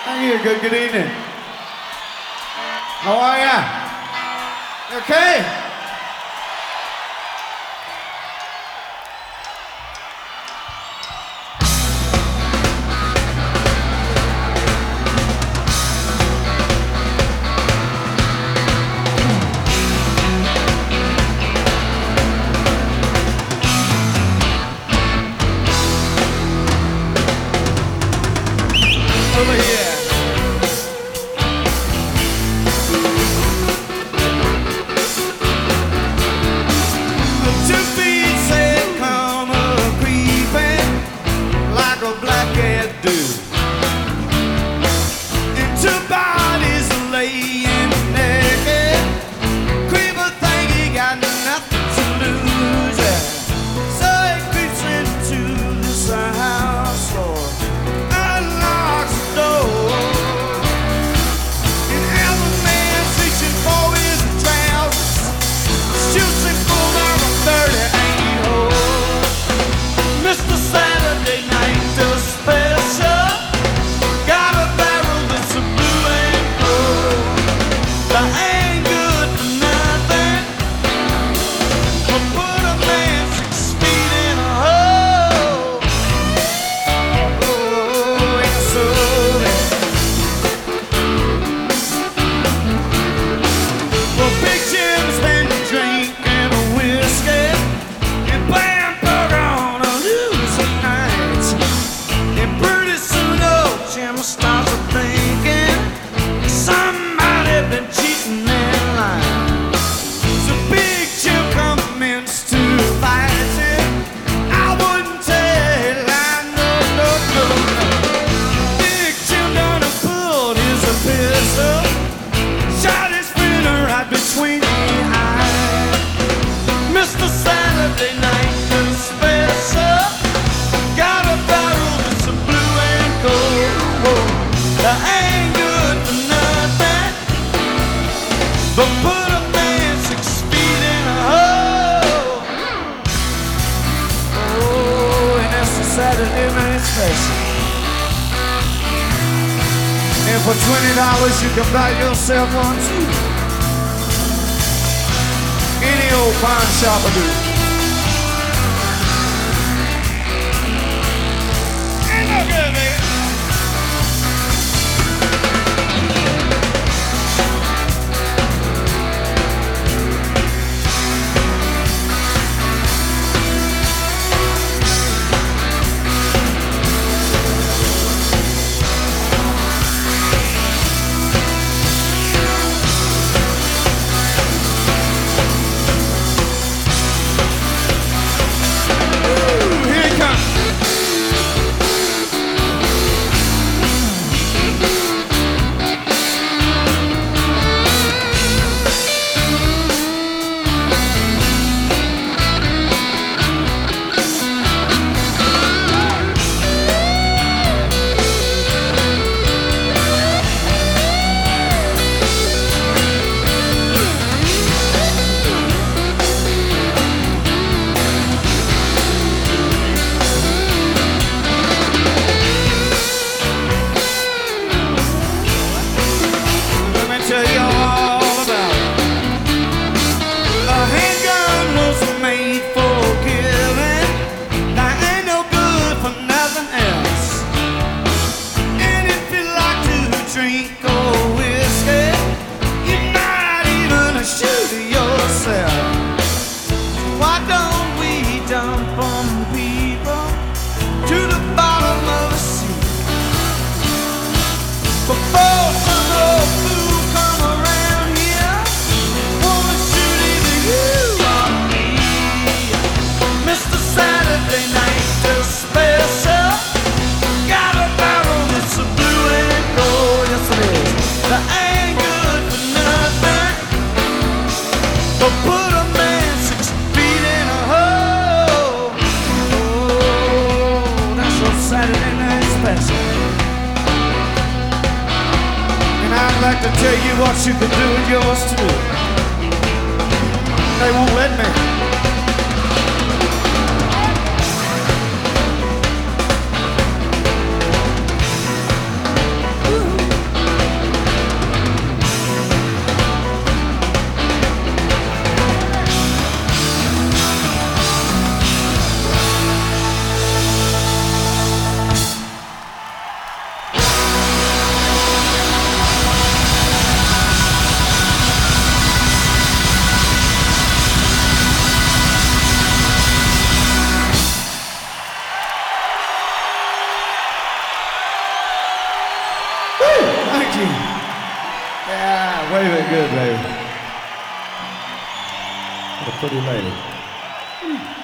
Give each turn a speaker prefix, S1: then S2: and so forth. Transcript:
S1: Thank you. Good evening. How are ya? Okay. Over here. Two feet say come creeping like a black cat do, and two bodies laying naked. Creeper think he got nothing to lose, yeah. So he creeps into this house or unlocks the door, and as a man's reaching for his trousers, shoots him full of a 38 hole. Mr. Saturday Night does special, got a barrel that's a blue and gold. That ain't good for nothing, but put a man 6 feet in a hole. Oh, it's so bad. Well, Big Jim's been drinking a whiskey and playing poker on a losing night. And pretty soon old Jim starts thinking somebody been cheating and lying. So Big Jim commenced to fight it. I wouldn't tell, I no. Big Jim done pulled his pistol, shot his finger right between the eyes. Mr. Saturday Night is special, got a barrel that's a blue and gold. That ain't good for nothing, but put a man 6 feet in a hole. Oh, and that's the Saturday Night special. And for $20 you can buy yourself one too. Any old pawn shop will do. Ain't no good, man. Ooh, here it comes. Let me tell you all about it. A handgun was made for killing. That ain't no good for nothing else. And if you like to drink or whiskey, you might even shoot yourself. Why don't we dump on people to the bottom of the sea before some old fool come around here, wanna shoot either you or me? Mr. Saturday Night is special, got a barrel that's a blue and gold. Yes it is. That ain't good for nothing, but put a man 6 feet in a hole. Oh, that's a Saturday Night special. And I'd like to tell you what you can do with yours too. They won't let me. Ooh. Thank you. Yeah, wave it good, baby. What a pretty lady.